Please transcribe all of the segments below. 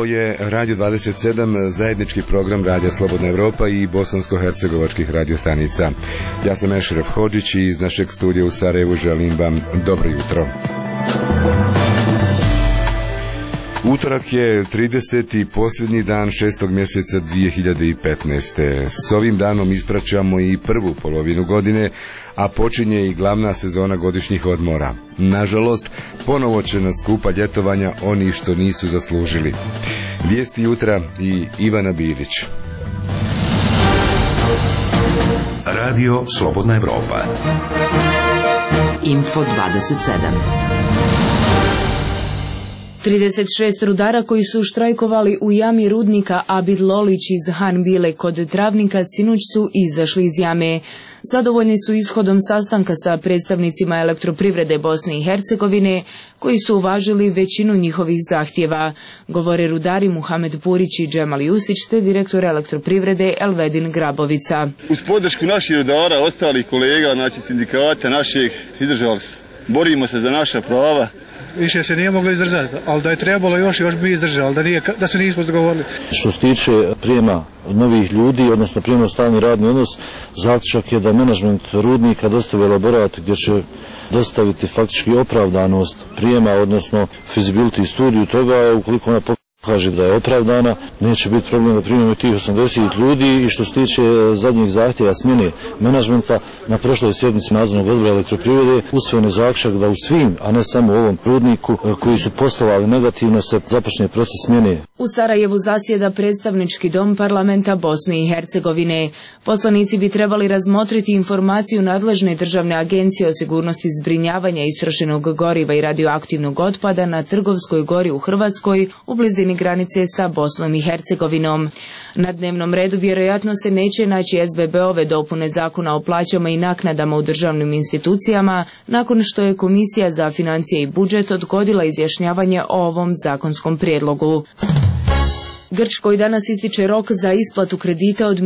Ovo je Radio 27, zajednički program Radija Slobodna Evropa i bosansko-hercegovačkih radiostanica. Ja sam Ešref Hodžić i iz našeg studija u Sarajevu želim vam dobro jutro. Utorak je 30. posljednji dan 6. mjeseca 2015. S ovim danom ispraćamo i prvu polovinu godine, a počinje i glavna sezona godišnjih odmora. Nažalost, ponovo će nas skupa ljetovanja oni što nisu zaslužili. Vijesti jutra i Ivana Bilić. Radio Slobodna Evropa. Info 27. 36 rudara koji su štrajkovali u jami rudnika Abid Lolić iz Hanbile kod Travnika sinoć su izašli iz jame. Zadovoljni su ishodom sastanka sa predstavnicima Elektroprivrede Bosne i Hercegovine, koji su uvažili većinu njihovih zahtjeva, govore rudari Muhamed Purić i Džemal Jusić te direktor Elektroprivrede Elvedin Grabovica. Uz podršku naših rudara, ostalih kolega, znači sindikata naših, izdržali smo. Borimo se za naša prava. Više se nije moglo izdržati, ali da je trebalo još bi izdržali, da se nismo dogovorili. Što se tiče prijema novih ljudi, odnosno prijema stalni radni odnos, zaključak je da menadžment rudnika dostavi elaborat gdje će dostaviti faktički opravdanost prijema, odnosno feasibility studiju toga, ukoliko ona kaže da je opravdana, neće biti problem da primimo tih 80 ljudi. I što se tiče zadnjih zahtjeva smjene menadžmenta, na prošloj sjednici nadzornog odbora Elektroprivrede usvojen je zaključak da u svim, a ne samo u ovom rudniku, koji su poslovali negativno, se započne proces smjene. U Sarajevu zasjeda predstavnički dom parlamenta Bosne i Hercegovine. Poslanici bi trebali razmotriti informaciju nadležne državne agencije o sigurnosti zbrinjavanja istrošenog goriva i radioaktivnog otpada na Trgovskoj gori u Hrvatskoj u blizini granice sa Bosnom i Hercegovinom. Na dnevnom redu vjerojatno se neće naći SBB-ove dopune zakona o plaćama i naknadama u državnim institucijama, nakon što je Komisija za financije i budžet odgodila izjašnjavanje o ovom zakonskom prijedlogu. Grčkoj danas ističe rok za isplatu kredita od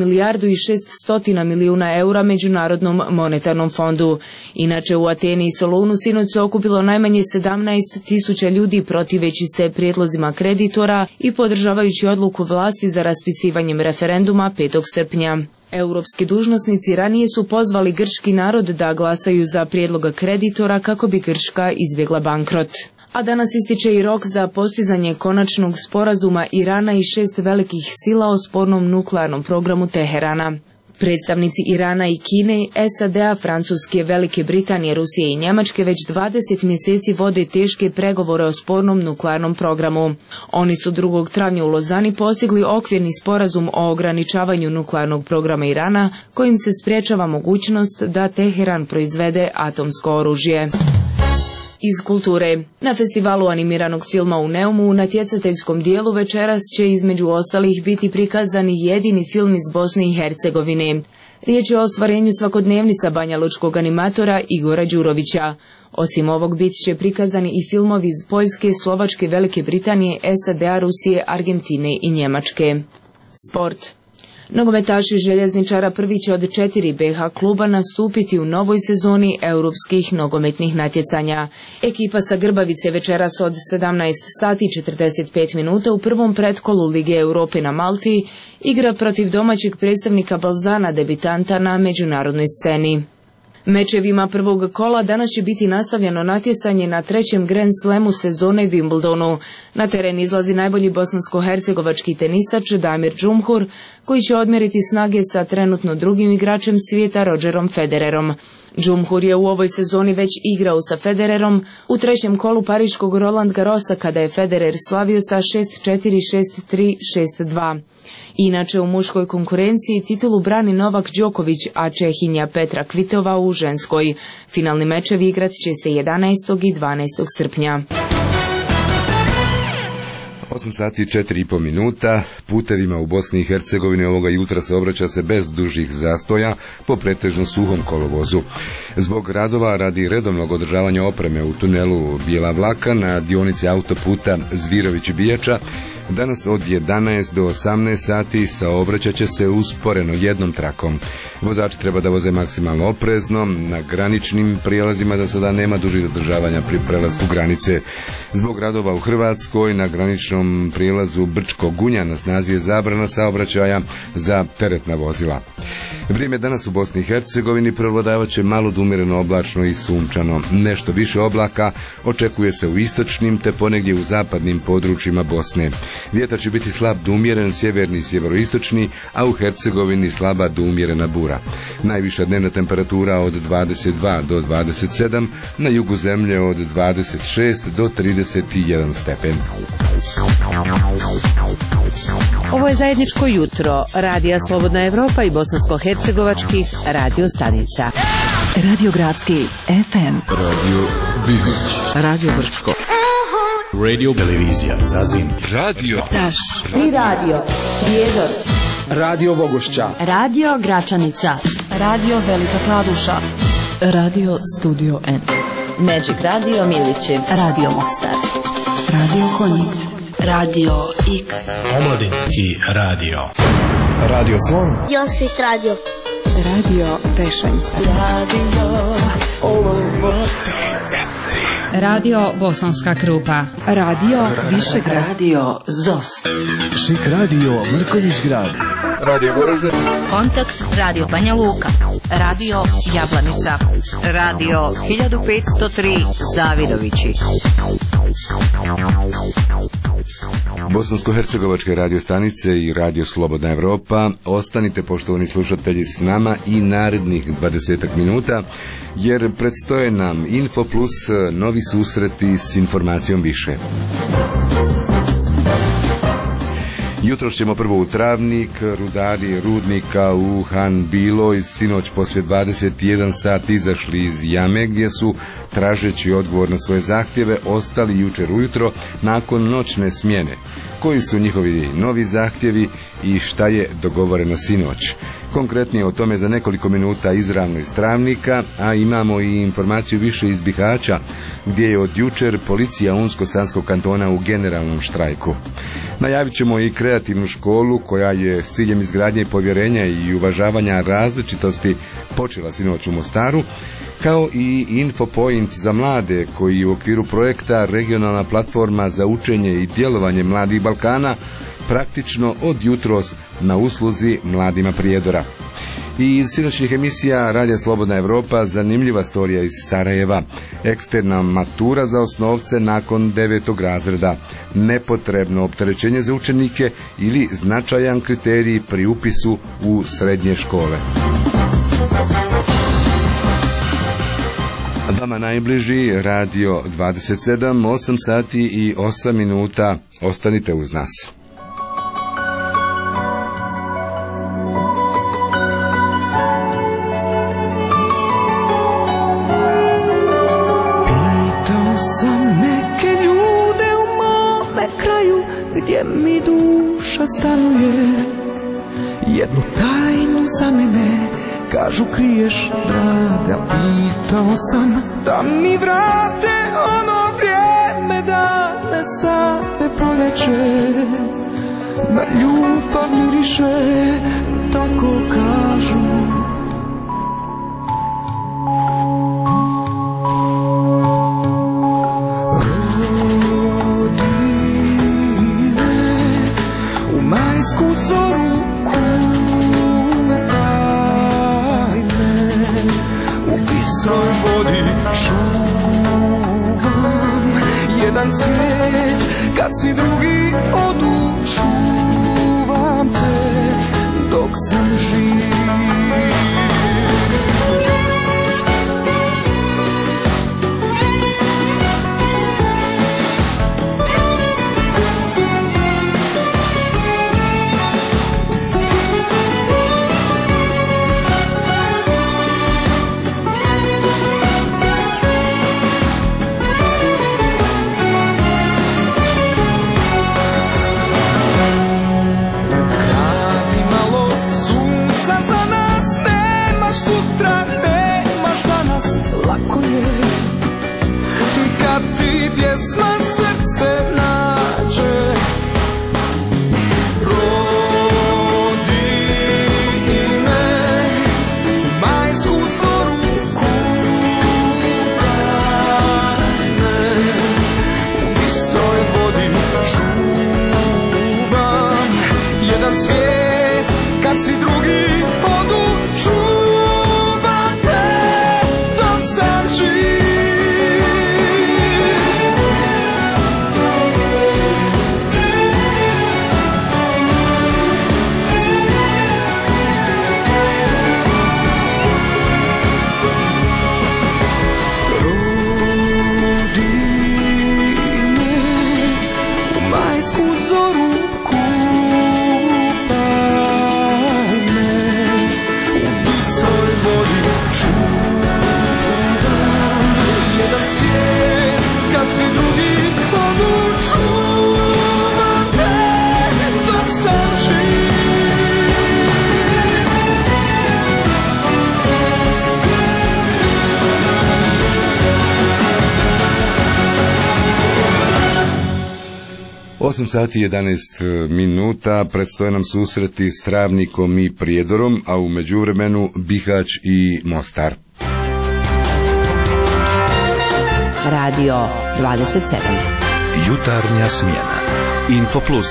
1.600 milijuna eura Međunarodnom monetarnom fondu. Inače, u Ateni i Solunu sinoć se okupilo najmanje 17.000 ljudi protiveći se prijedlozima kreditora i podržavajući odluku vlasti za raspisivanjem referenduma 5. srpnja. Europski dužnosnici ranije su pozvali grčki narod da glasaju za prijedlog kreditora kako bi Grčka izbjegla bankrot. A danas ističe i rok za postizanje konačnog sporazuma Irana i 6 velikih sila o spornom nuklearnom programu Teherana. Predstavnici Irana i Kine, SAD-a, Francuske, Velike Britanije, Rusije i Njemačke već 20 mjeseci vode teške pregovore o spornom nuklearnom programu. Oni su 2. travnja u Lozani postigli okvirni sporazum o ograničavanju nuklearnog programa Irana, kojim se sprječava mogućnost da Teheran proizvede atomsko oružje. Iz kulture. Na festivalu animiranog filma u Neumu u natjecateljskom dijelu večeras će između ostalih biti prikazani jedini film iz Bosne i Hercegovine. Riječ je o ostvarenju svakodnevnica banjalučkog animatora Igora Đurovića. Osim ovog bit će prikazani i filmovi iz Poljske, Slovačke, Velike Britanije, SAD-a, Rusije, Argentine i Njemačke. Sport. Nogometaši Željezničara prvi će od 4 BH kluba nastupiti u novoj sezoni europskih nogometnih natjecanja. Ekipa sa Grbavice večeras od 17:45 u prvom pretkolu Lige Europe na Malti igra protiv domaćeg predstavnika Balzana, debitanta na međunarodnoj sceni. Mečevima prvog kola danas će biti nastavljeno natjecanje na 3. Grand Slamu sezone Wimbledonu. Na teren izlazi najbolji bosansko-hercegovački tenisač Damir Džumhur, koji će odmjeriti snage sa trenutno drugim igračem svijeta Rogerom Federerom. Džumhur je u ovoj sezoni već igrao sa Federerom u 3. kolu pariškog Roland Garrosa kada je Federer slavio sa 6-4, 6-3, 6-2. Inače, u muškoj konkurenciji titulu brani Novak Đoković, a Čehinja Petra Kvitova u ženskoj. Finalni mečevi igrat će se 11. i 12. srpnja. 8 sati i 4,5 minuta. Putevima u Bosni i Hercegovini ovoga jutra saobraća se bez dužih zastoja po pretežno suhom kolovozu. Zbog radova radi redovnog održavanja opreme u tunelu Bijela Vlaka na dionici autoputa Zvirović-Bijača danas od 11 do 18 sati saobraćat će se usporeno jednom trakom. Vozači treba da voze maksimalno oprezno, na graničnim prijelazima za sada nema dužih zadržavanja pri prelasku granice. Zbog radova u Hrvatskoj na graničnom graničnom prijelazu Brčko-Gunja na snazi je zabrana saobraćaja za teretna vozila. Vrijeme danas u Bosni i Hercegovini prevladavat će malo do umjereno oblačno i sunčano. Nešto više oblaka očekuje se u istočnim te ponegdje u zapadnim područjima Bosne. Vjetar će biti slab do umjeren sjeverni i sjeveroistočni, a u Hercegovini slaba do umjerena bura. Najviša dnevna temperatura od 22 do 27, na jugu zemlje od 26 do 31 stepen. Ovo je zajedničko jutro Radija Slobodna Evropa i bosansko-hercegovačkih radio stanica. Radio Gradski FM, Radio Bihoć, Radio Brčko, Radio Televizija Zazin, Radio Taš i Radio Prijedor, Radio Vogošća, Radio Gračanica, Radio Velika Kladuša, Radio Studio N, Magic Radio Milići, Radio Mostar, Radio Konjic, Radio X, Omladinski radio, Radio Slon, Josit Radio, Radio Tešanj, Radio Bosanska Krupa, Radio Višegrad, Radio Zost, Šik Radio Mrković grad, Radio Goražde, Kontakt Radio Banja Luka, Radio Jablanica, Radio 1503 Zavidovići. Bosansko-hercegovačke radio stanice i Radio Slobodna Evropa, ostanite poštovani slušatelji s nama i narednih 20 minuta, jer predstoje nam Info Plus, novi susreti s informacijom više. Jutro ćemo prvo u Travnik, rudari rudnika u Han Biloj sinoć poslije 21 sat izašli iz jame gdje su, tražeći odgovor na svoje zahtjeve, ostali jučer ujutro nakon noćne smjene. Koji su njihovi novi zahtjevi i šta je dogovoreno sinoć? Konkretnije o tome za nekoliko minuta izravno iz Travnika, a imamo i informaciju više iz Bihaća, gdje je od jučer policija Unsko-Sanskog kantona u generalnom štrajku. Najavit ćemo i kreativnu školu koja je s ciljem izgradnje povjerenja i uvažavanja različitosti počela sinoć u Mostaru, kao i Infopoint za mlade koji u okviru projekta Regionalna platforma za učenje i djelovanje mladih Balkana praktično od jutros na usluzi mladima Prijedora. I iz sinoćnih emisija Radija Slobodna Evropa zanimljiva storija iz Sarajeva. Eksterna matura za osnovce nakon 9. razreda. Nepotrebno opterećenje za učenike ili značajan kriterij pri upisu u srednje škole. Vama najbliži Radio 27, 8 sati i 8 minuta. Ostanite uz nas. Gdje mi duša stanuje, jednu tajnu za mene, kažu kriješ, draga. Pitao sam da mi vrate ono vrijeme, da ne sate proljeće, da ljubav miriše, tako kažu. Jedan svijet, kad si drugi odu, čuvam te dok sam živ. 8 sati 11 minuta, predstoje nam susreti s Travnikom i Prijedorom, a u međuvremenu Bihać i Mostar. Radio 27. Jutarnja smjena. Infoplus.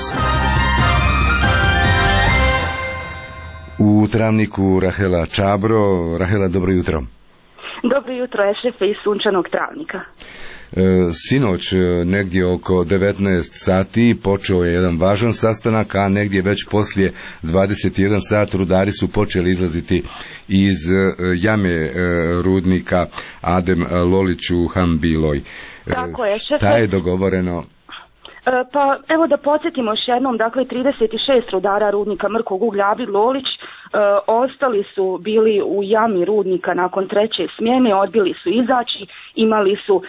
U Travniku Rahela Čabro. Rahela, dobro jutro. Dobro jutro, Ešefe iz sunčanog Travnika. Sinoć, negdje oko 19 sati, počeo je jedan važan sastanak, a negdje već poslije 21 sat rudari su počeli izlaziti iz jame rudnika Adem Lolić u Han Biloj. Tako je, Šefe. Šta je dogovoreno? Pa evo da podsjetimo još jednom, dakle 36 rudara rudnika mrkog uglja Abid Lolić ostali su bili u jami rudnika nakon treće smjene, odbili su izaći, imali su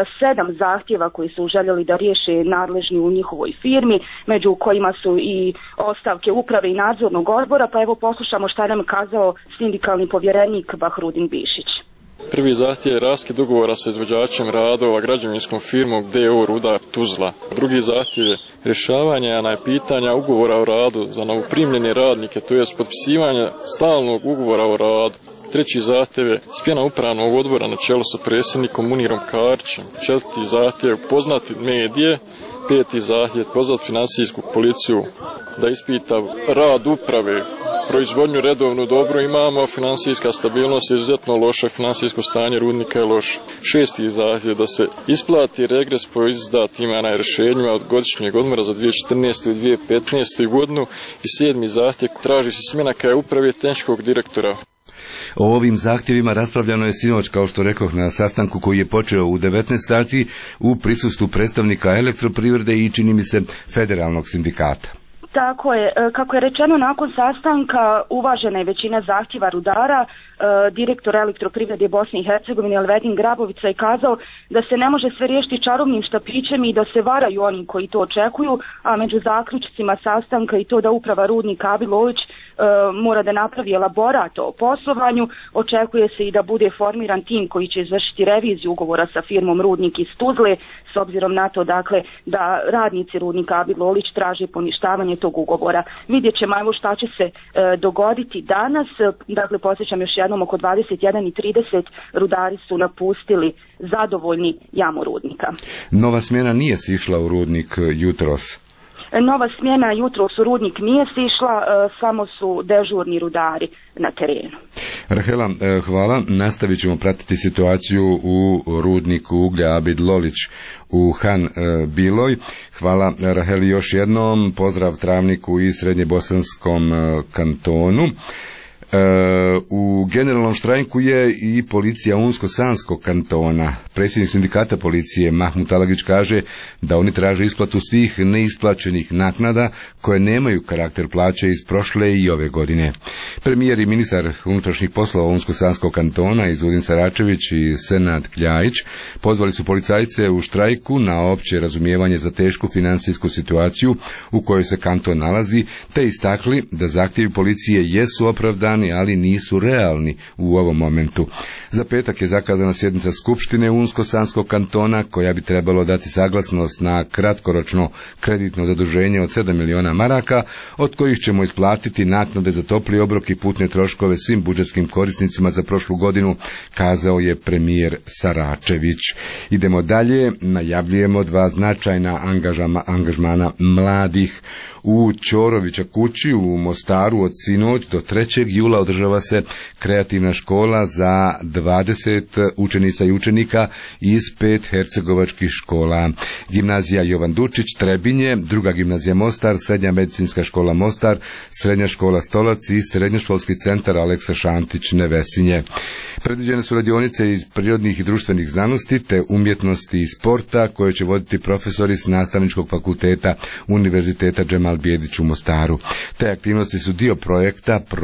7 zahtjeva koji su željeli da riješe nadležni u njihovoj firmi, među kojima su i ostavke uprave i nadzornog odbora, pa evo poslušamo šta nam kazao sindikalni povjerenik Bahrudin Bišić. Prvi zahtjev je raskid ugovora sa izvođačem radova građevinskom firmom DO Ruda Tuzla. Drugi zahtjev je rješavanje pitanja ugovora o radu za novoprimljene radnike, to je potpisivanje stalnog ugovora o radu. Treći zahtjev je smjena upravnog odbora na čelu sa predsjednikom Munirom Karčićem. Četvrti zahtjev je upoznati medije. Peti zahtjev je pozvati financijsku policiju da ispita rad uprave. Proizvodnju redovnu dobro imamo, financijska stabilnost je izuzetno loša, financijsko stanje rudnika je loše. Šesti zahtjev da se isplati regres po izdatima na rješenjima od godišnjeg odmora za 2014. i 2015. godinu. I sedmi zahtjev traži se smjena kao uprave tehničkog direktora. O ovim zahtjevima raspravljano je sinoć, kao što rekoh, na sastanku koji je počeo u 19 sati u prisustvu predstavnika Elektroprivrede i, čini mi se, federalnog sindikata. Tako je, kako je rečeno nakon sastanka uvažena je većina zahtjeva rudara. Direktor Elektroprivrede Bosne i Hercegovine Elvedin Grabovica je kazao da se ne može sve riješiti čarobnim štapićem i da se varaju oni koji to očekuju, a među zaključcima sastanka i to da uprava rudnika Abid Lolić mora da napravi elaborat o poslovanju. Očekuje se i da bude formiran tim koji će izvršiti reviziju ugovora sa firmom Rudnik iz Tuzle, s obzirom na to dakle da radnici rudnika Abid Lolić traže poništavanje tog ugovora. Vidjet ćemo evo šta će se dogoditi danas. Dakle, podsjećam još jednom, oko 21:30 rudari su napustili zadovoljni jamu rudnika. Nova smjena nije sišla u rudnik jutros. Nova smjena jutros u rudnik nije sišla, samo su dežurni rudari na terenu. Rahela, hvala. Nastavit ćemo pratiti situaciju u rudniku uglja Abid Lolić u Han Biloj. Hvala Raheli još jednom. Pozdrav Travniku i Srednjebosanskom kantonu. U generalnom štrajku je i policija Unsko-Sanskog kantona. Predsjednik sindikata policije Mahmut Alagić kaže da oni traže isplatu svih neisplaćenih naknada koje nemaju karakter plaće iz prošle i ove godine. Premijer i ministar unutrašnjih poslova Unsko-Sanskog kantona Izudin Saračević i Senad Kljajić pozvali su policajce u štrajku na opće razumijevanje za tešku financijsku situaciju u kojoj se kanton nalazi, te istakli da zahtjevi policije jesu opravdani, ali nisu realni u ovom momentu. Za petak je zakazana sjednica Skupštine Unsko-Sanskog kantona koja bi trebalo dati saglasnost na kratkoročno kreditno zaduženje od 7 miliona maraka, od kojih ćemo isplatiti naknade za topli obrok i putne troškove svim budžetskim korisnicima za prošlu godinu, kazao je premijer Saračević. Idemo dalje, najavljujemo dva značajna angažmana mladih. U Ćorovića kući u Mostaru od sinoć do 3. jula održava se kreativna škola za 20 učenica i učenika iz 5 hercegovačkih škola. Gimnazija Jovan Dučić Trebinje, druga gimnazija Mostar, srednja medicinska škola Mostar, srednja škola Stolac i srednjoškolski centar Aleksa Šantić Nevesinje. Predviđene su radionice iz prirodnih i društvenih znanosti te umjetnosti i sporta koje će voditi profesori s Nastavničkog fakulteta Univerziteta Džemal Bijedić u Mostaru. Te aktivnosti su dio projekta Protok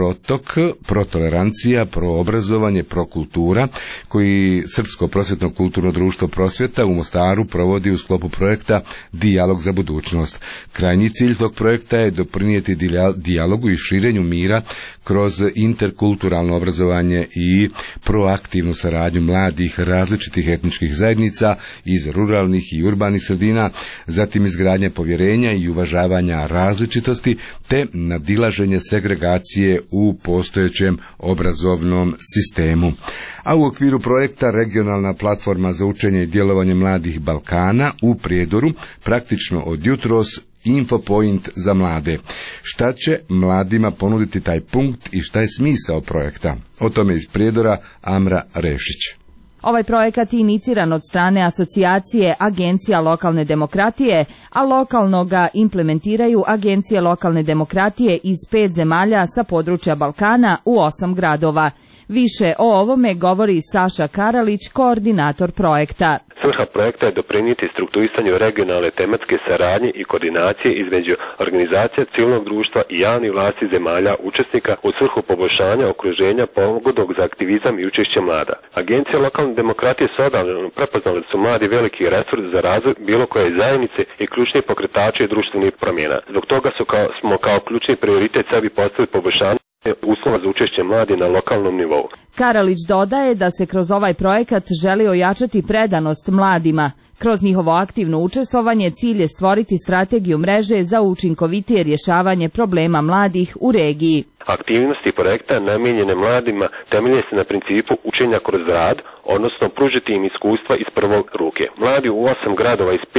protolerancija, proobrazovanje, prokultura, koji Srpsko prosvjetno kulturno društvo Prosvjeta u Mostaru provodi u sklopu projekta Dijalog za budućnost. Krajnji cilj tog projekta je doprinijeti dijalogu i širenju mira kroz interkulturalno obrazovanje i proaktivnu saradnju mladih različitih etničkih zajednica iz ruralnih i urbanih sredina, zatim izgradnja povjerenja i uvažavanja različitosti te nadilaženje segregacije u postojećem obrazovnom sistemu. A u okviru projekta Regionalna platforma za učenje i djelovanje mladih Balkana u Prijedoru praktično od jutros Infopoint za mlade. Šta će mladima ponuditi taj punkt i šta je smisao projekta? O tome iz Prijedora Amra Rešić. Ovaj projekat je iniciran od strane asocijacije Agencija lokalne demokratije, a lokalno ga implementiraju Agencije lokalne demokratije iz 5 zemalja sa područja Balkana u 8 gradova. Više o ovome govori Saša Karalić, koordinator projekta. Svrha projekta je doprinijeti strukturisanju regionalne tematske saradnje i koordinacije između organizacija civilnog društva i javnih vlasti zemalja učesnika u svrhu poboljšanja okruženja pogodnog za aktivizam i učešće mlada. Agencija lokalne demokratije su odavno prepoznali su mladi veliki resurs za razvoj bilo koje zajednice i ključni pokretači društvenih promjena. Zbog toga smo kao ključni prioritet sebi postavili poboljšanje uslova za učešće mladi na lokalnom nivou. Karalić dodaje da se kroz ovaj projekat želi ojačati predanost mladima. Kroz njihovo aktivno učestvovanje cilj je stvoriti strategiju mreže za učinkovitije rješavanje problema mladih u regiji. Aktivnosti projekta namijenjene mladima temelje se na principu učenja kroz rad, odnosno pružiti im iskustva iz prvog ruke. Mladi u 8 gradova iz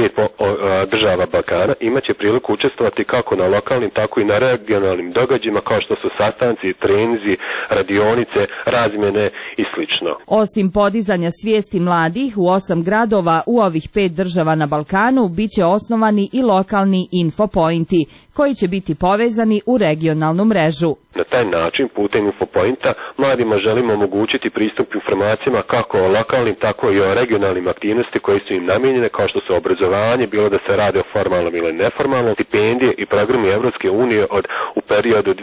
5 država Balkana imaće priliku učestvovati kako na lokalnim, tako i na regionalnim događajima kao što su sastanci, treninzi, radionice, razmjene i slično. Osim podizanja svijesti mladih u 8 gradova u ovih 5 država na Balkanu biće osnovani i lokalni infopointi koji će biti povezani u regionalnu mrežu. Na taj način, putem infopointa, mladima želimo omogućiti pristup informacijama kako o lokalnim, tako i o regionalnim aktivnosti koje su im namijenjene, kao što su obrazovanje, bilo da se radi o formalnom ili neformalnom, stipendije i programi Evropske unije u periodu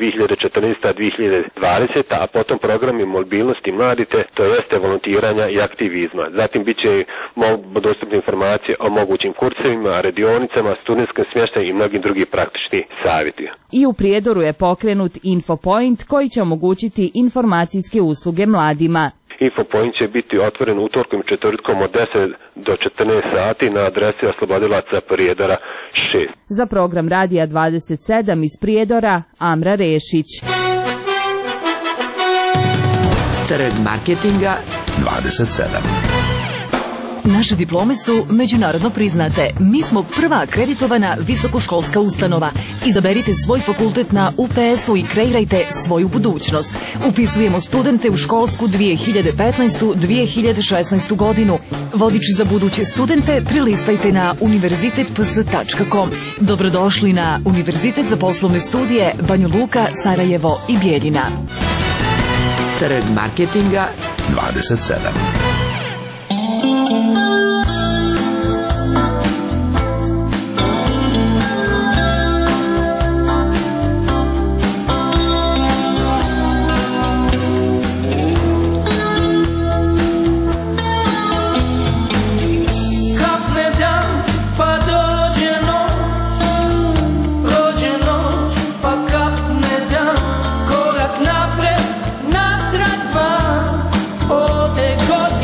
2014-2020, a potom programi mobilnosti mladite, to jeste volontiranja i aktivizma. Zatim bit će dostupne informacije o mogućim kursevima, radionicama, studentskom smještaju i mnogim drugim praktični savjeti. I u Prijedoru je pokrenut Infopoint koji će omogućiti informacijske usluge mladima. Infopoint će biti otvoren utorkom i četvrtkom od 10 do 14 sati na adresi Oslobodilaca Prijedora 6. Za program Radija 27 iz Prijedora, Amra Rešić. Trg marketinga 27. Naše diplome su međunarodno priznate. Mi smo prva akreditovana visokoškolska ustanova. Izaberite svoj fakultet na UPS-u i kreirajte svoju budućnost. Upisujemo studente u školsku 2015-2016 godinu. Vodič za buduće studente prilistajte na univerzitetps.com. Dobrodošli na Univerzitet za poslovne studije Banja Luka, Sarajevo i Bijeljina. Trg marketinga 27. Korak napred, natrag van, o te god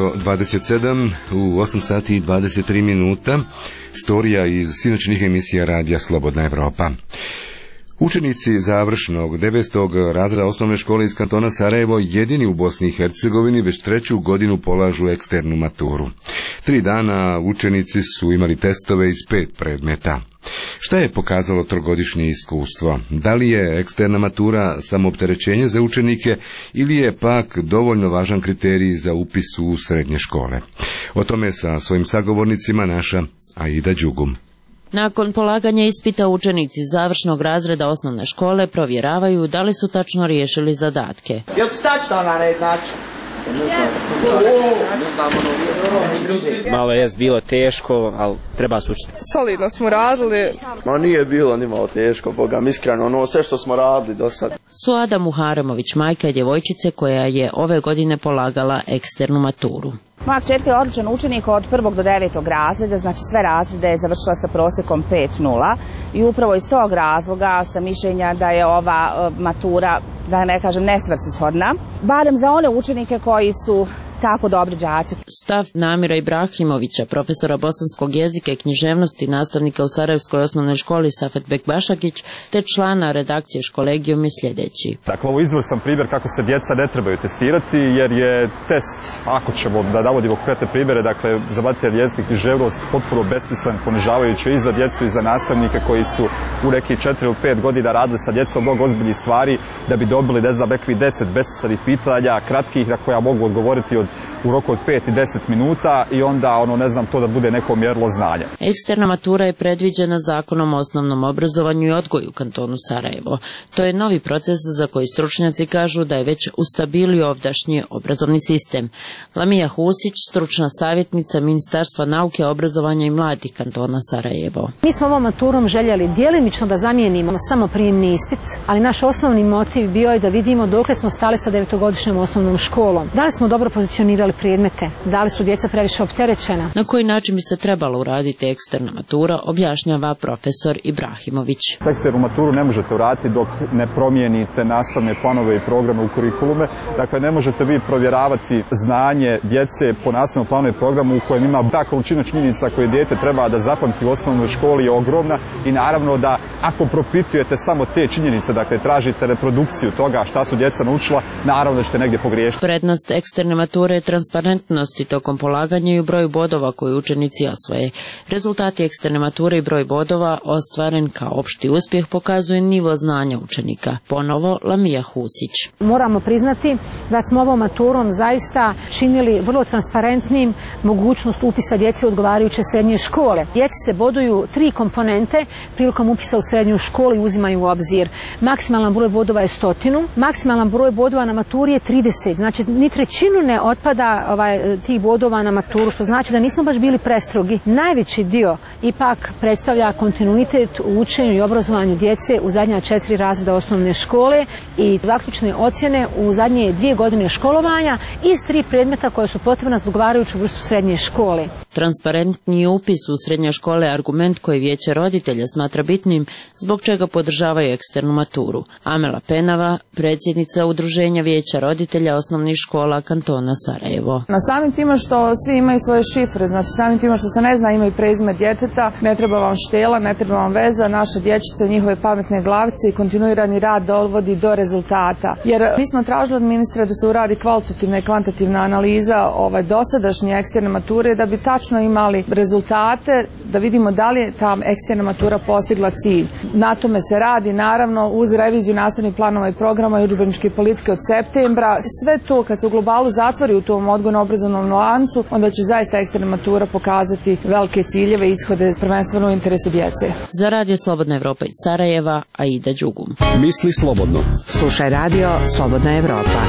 Radio 27 u 8 sati i 23 minuta. Storija iz sinoćnih emisija Radija Slobodna Evropa. Učenici završnog 9. razreda osnovne škole iz kantona Sarajevo jedini u Bosni i Hercegovini već 3. godinu polažu eksternu maturu. 3 dana učenici su imali testove iz 5 predmeta. Šta je pokazalo trogodišnje iskustvo? Da li je eksterna matura samo opterećenje za učenike ili je pak dovoljno važan kriterij za upis u srednje škole? O tome sa svojim sagovornicima naša Aida Đugum. Nakon polaganja ispita učenici završnog razreda osnovne škole provjeravaju da li su tačno riješili zadatke. Jel ti tačno na red način? Malo je bilo teško, ali treba se učiti. Solidno smo radili. Ma nije bilo ni malo teško, Boga mi iskreno, sve što smo radili do sad. Suada Muharemović, majka djevojčice koja je ove godine polagala eksternu maturu. Moja kćerka je odličan učenik od 1. do 9. razreda, znači sve razrede je završila sa prosjekom 5.0 i upravo iz tog razloga sam mišljenja da je ova matura, da ne kažem, nesvrsishodna, barem za one učenike koji su tako dobri đaci. Stav Namira Ibrahimovića, profesora bosanskog jezika i književnosti, nastavnika u Sarajevskoj osnovnoj školi Safet Bekbašagić, te člana redakcije Školegijum je sljedeći. Dakle, ovo je izvrstan primjer kako se djeca ne trebaju testirati, jer je test, ako ćemo da navodimo konkretne primjere, dakle, za materijalni jezik i književnost potpuno besmislen, ponižavajući i za djecu i za nastavnike koji su u nekih 4 ili 5 godina radili sa djecom mnogo ozbiljnih stvari da bi dobili, ne znam, nekih 10 besmislenih pitanja, kratkih na koja mogu odgovoriti u roku od 5 i 10 minuta i onda, ne znam, to da bude neko mjerilo znanja. Eksterna matura je predviđena Zakonom o osnovnom obrazovanju i odgoju u kantonu Sarajevo. To je novi proces za koji stručnjaci kažu da je već ustabilio ovdašnji obrazovni sistem. Lamija Husić, stručna savjetnica Ministarstva nauke, obrazovanja i mladih kantona Sarajevo. Mi smo ovom maturom željeli djelimično da zamijenimo samo prijemni ispit, ali naš osnovni motiv bio je da vidimo dokle smo stali sa 9-godišnjom osnovnom školom. Da li smo dobro pozicionirali predmete, da li su djeca previše opterećena. Na koji način bi se trebalo uraditi eksterna matura, objašnjava profesor Ibrahimović. Eksternu maturu ne možete uraditi dok ne promijenite nastavne planove i programe u kurikulume. Dakle, ne možete vi provjeravati znanje djece po nastavnom planu i programu u kojem ima ta količina činjenica koje dijete treba da zapamti u osnovnoj školi je ogromna i naravno da ako propitujete samo te činjenice, dakle tražite reprodukciju toga šta su djeca naučila, naravno da ćete negdje pogriješiti. Prednost eksterne mature je transparentnosti tokom polaganja i u broju bodova koji učenici osvoje. Rezultati eksterne mature i broj bodova ostvaren kao opšti uspjeh pokazuje nivo znanja učenika. Ponovo Lamija Husić. Moramo priznati da smo ovom maturom zaista činili vrlo transparentnim mogućnost upisa djece u odgovarajuće srednje škole. Djeci se boduju 3 komponente prilikom upisa u srednju školu i uzimaju u obzir. Maksimalan broj bodova je 100, maksimalan broj bodova na maturi je 30, znači ni trećinu ne otpada tih bodova na maturu, što znači da nismo baš bili prestrogi. Najveći dio ipak predstavlja kontinuitet u učenju i obrazovanju djece u zadnja 4 razreda osnovne škole i zaključne ocjene u zadnje 2 godine školovanja iz 3 predmeta koje su potrebna za odgovarajuću vrstu srednje škole. Transparentni upis u srednje škole je argument koji Vijeće roditelja smatra bitnim, zbog čega podržavaju eksternu maturu. Amela Penava, predsjednica Udruženja Vijeća roditelja osnovnih škola kantona Sarajevo. Na samim tima što svi imaju svoje šifre, znači samim tima što se ne zna ime i prezime djeteta, ne treba vam štela, ne treba vam veza, naše dječice, njihove pametne glavice i kontinuirani rad dovodi do rezultata. Jer mi smo tražili od ministra da se uradi kvalitativna i kvantitativna analiza dosadašnje eksterne mature da bi tačno imali rezultate, da vidimo da li je ta eksterna matura postigla cilj. Na tome se radi, naravno, uz reviziju nastavnih planova i programa i udžbeničke politike od septembra. Sve to kad se u globalu zatvori u tom odgojno-obrazovnom lancu, onda će zaista eksterna matura pokazati velike ciljeve i ishode prvenstveno u interesu djece. Za Radio Slobodna Evropa iz Sarajeva, Aida Đugum. Misli slobodno. Slušaj Radio Slobodna Evropa.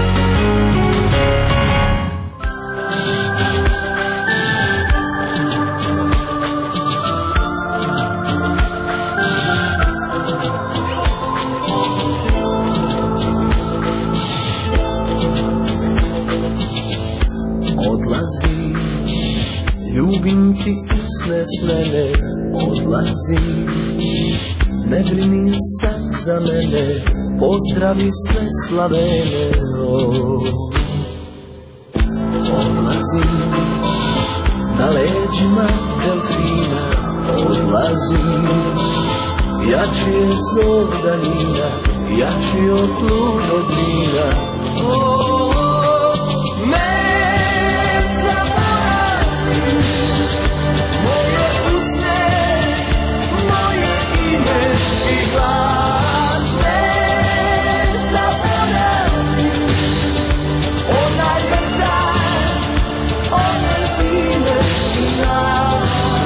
Ljubim ti usne smene, odlazim. Ne brini sad za mene, pozdravi sve Slavene. odlazim, na leđima delfina odlazim, jači je zov danina, jači od lud od vina. Ne zaboravi moje usne, moje ime i glas. Ne zaboravi onaj vrdan, onaj zime i nas.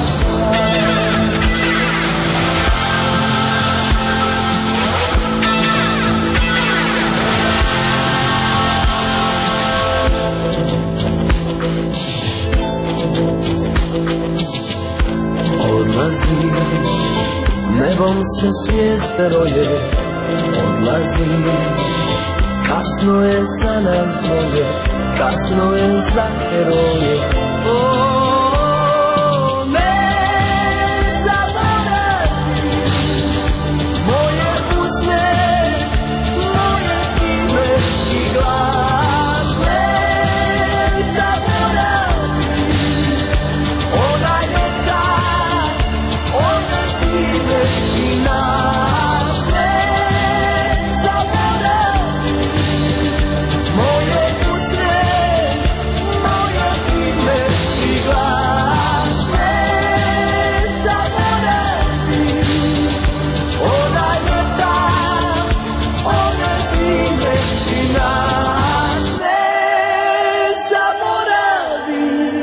Odlazim, nebom se zvijezde roje, odlazim, kasno je za nas dvoje, kasno je za heroje. Ne zaboravi moje usne, moje ime i glas. Ne zaboravi onaj dan, onaj zime i nas. Ne zaboravi moje usne, moje ime i glas. Ne zaboravi onaj dan, onaj zime i nas. Ne zaboravi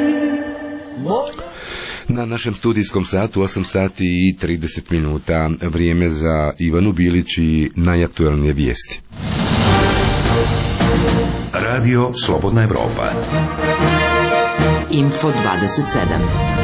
Na našem studijskom satu 8 sati i 30 minuta, vrijeme za Ivanu Bilić i najaktualnije vijesti. Radio Slobodna Evropa. Info 27.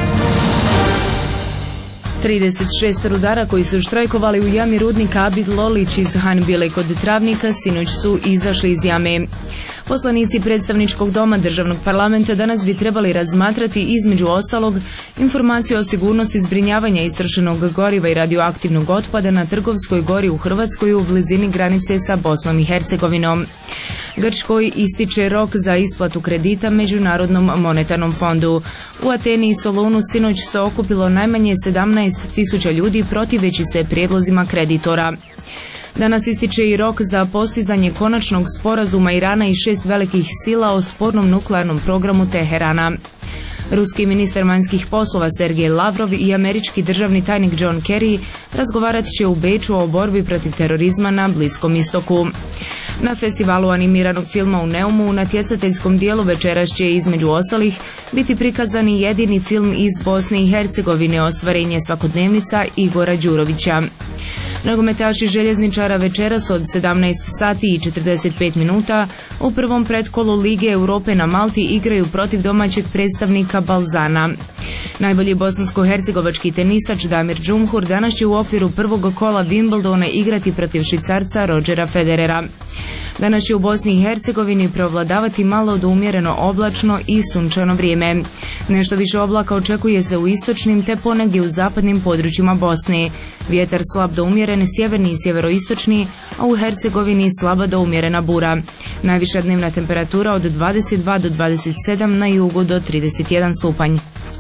36 rudara koji su štrajkovali u jami rudnika Abid Lolić iz Hanbile kod Travnika sinoć su izašli iz jame. Poslanici predstavničkog doma državnog parlamenta danas bi trebali razmatrati između ostalog informaciju o sigurnosti zbrinjavanja istrošenog goriva i radioaktivnog otpada na Trgovskoj gori u Hrvatskoj u blizini granice sa Bosnom i Hercegovinom. Grčkoj ističe rok za isplatu kredita Međunarodnom monetarnom fondu. U Ateni i Solunu sinoć se okupilo najmanje 17.000 ljudi protiveći se prijedlozima kreditora. Danas ističe i rok za postizanje konačnog sporazuma Irana i 6 velikih sila o spornom nuklearnom programu Teherana. Ruski ministar vanjskih poslova Sergej Lavrov i američki državni tajnik John Kerry razgovarat će u Beču o borbi protiv terorizma na Bliskom istoku. Na festivalu animiranog filma u Neumu u natjecateljskom dijelu večeras će između ostalih biti prikazani jedini film iz Bosne i Hercegovine, ostvarenje svakodnevnica Igora Đurovića. Nogometaši željezničara večeras od 17 sati i 45 minuta u prvom pretkolu Lige Europe na Malti igraju protiv domaćeg predstavnika Balzana. Najbolji bosansko-hercegovački tenisač Damir Džumhur danas će u okviru prvog kola Wimbledona igrati protiv Švicarca Rodgera Federera. Danas će u Bosni i Hercegovini preovladavati malo do umjereno oblačno i sunčano vrijeme. Nešto više oblaka očekuje se u istočnim te ponegdje u zapadnim područjima Bosne. Vjetar slab do umjeren, sjeverni i sjeveroistočni, a u Hercegovini slaba do umjerena bura. Najviša dnevna temperatura od 22 do 27, na jugu do 31 stupanj.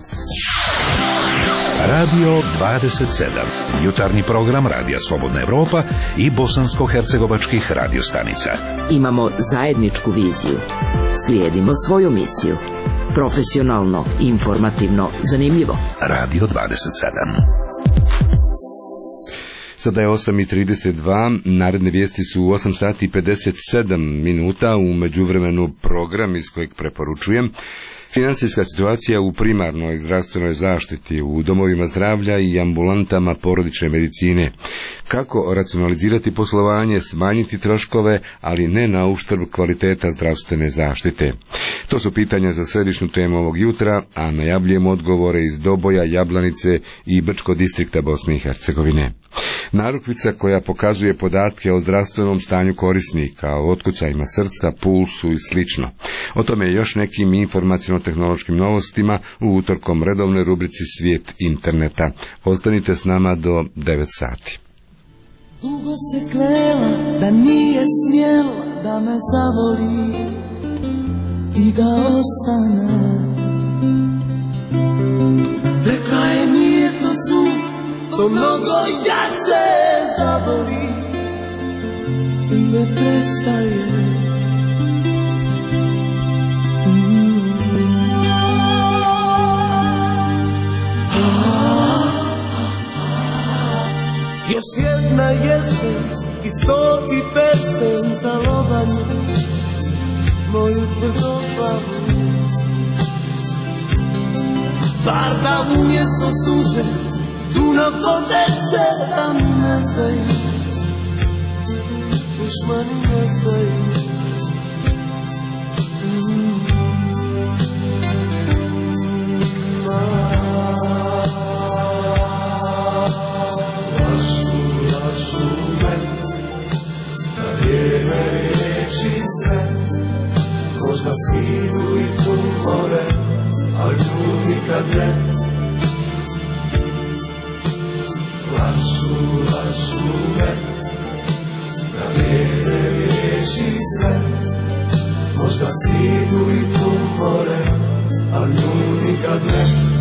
Radio 27. Jutarnji program Radija Slobodna Evropa i bosansko-hercegovačkih radiostanica. Imamo zajedničku viziju. Slijedimo svoju misiju. Profesionalno, informativno, zanimljivo. Radio 27. Sada je 8:32, naredne vijesti su u 8 sati i 57 minuta, u međuvremenu program iz kojeg preporučujem. Financijska situacija u primarnoj zdravstvenoj zaštiti, u domovima zdravlja i ambulantama porodične medicine. Kako racionalizirati poslovanje, smanjiti troškove, ali ne na uštrb kvaliteta zdravstvene zaštite. To su pitanja za središnju temu ovog jutra, a najavljujemo odgovore iz Doboja, Jablanice i Brčkog distrikta Bosne i Hercegovine. Narukvica koja pokazuje podatke o zdravstvenom stanju korisnika, o otkucajima srca, pulsu i sl. O tome i još nekim informaciono-tehnološkim novostima u utorkom redovnoj rubrici Svijet interneta. Ostanite s nama do 9 sati. Dugo se klela da nije smjela da me zavoli i da ostane. Rekla je nije to zlu, to mnogo jače zaboli i ne prestaje. Još jedna jesen i 100. pesen za lobanje moju tvrdoglavu. Bar da umjesto suze Dunav poteče, da mi ne znaju, dušmani ne znaju. Lažu me, da vrijeme riječi sve, možda sinu i tumore, ali tu nikad ne. Lažu me, da vrijeme riječi sve, možda sinu i tumore, ali tu nikad ne.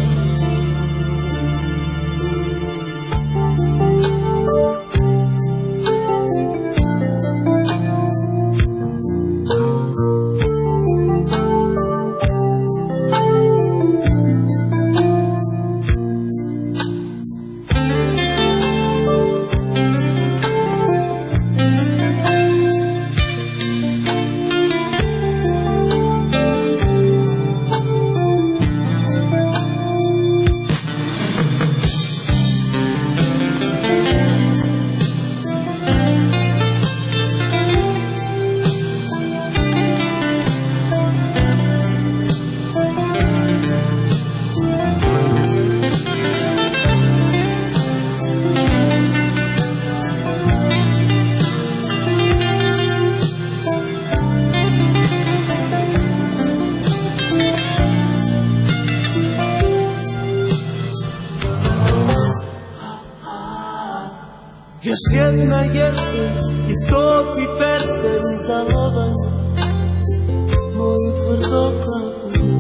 Još jedna jesen i 100. pesen za lobanje moju tvrdoglavu.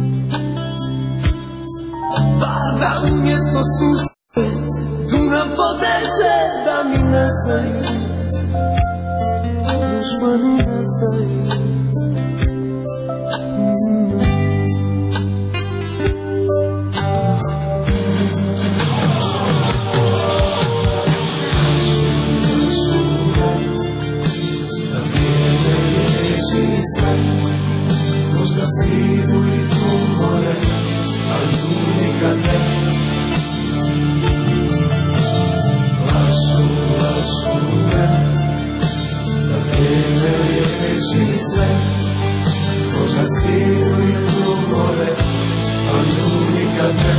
Bar da umjesto suze Dunav poteče, da mi ne znaju, dušmani ne znaju. Možda svidu i tumore, ali tu nikad ne. Lažu me, da vrijeme liječi sve. Možda svidu i tumore, ali tu nikad ne.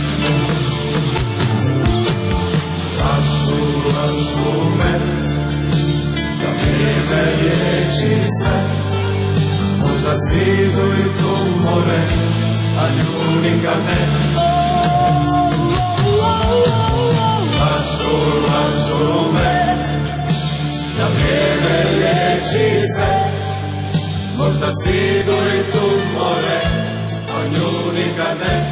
Lažu me, da vrijeme liječi sve. Možda svidu i tumore, a nju nikad ne. Lažu me, da vrijeme liječi sve. Možda svidu i tumore, a nju nikad ne.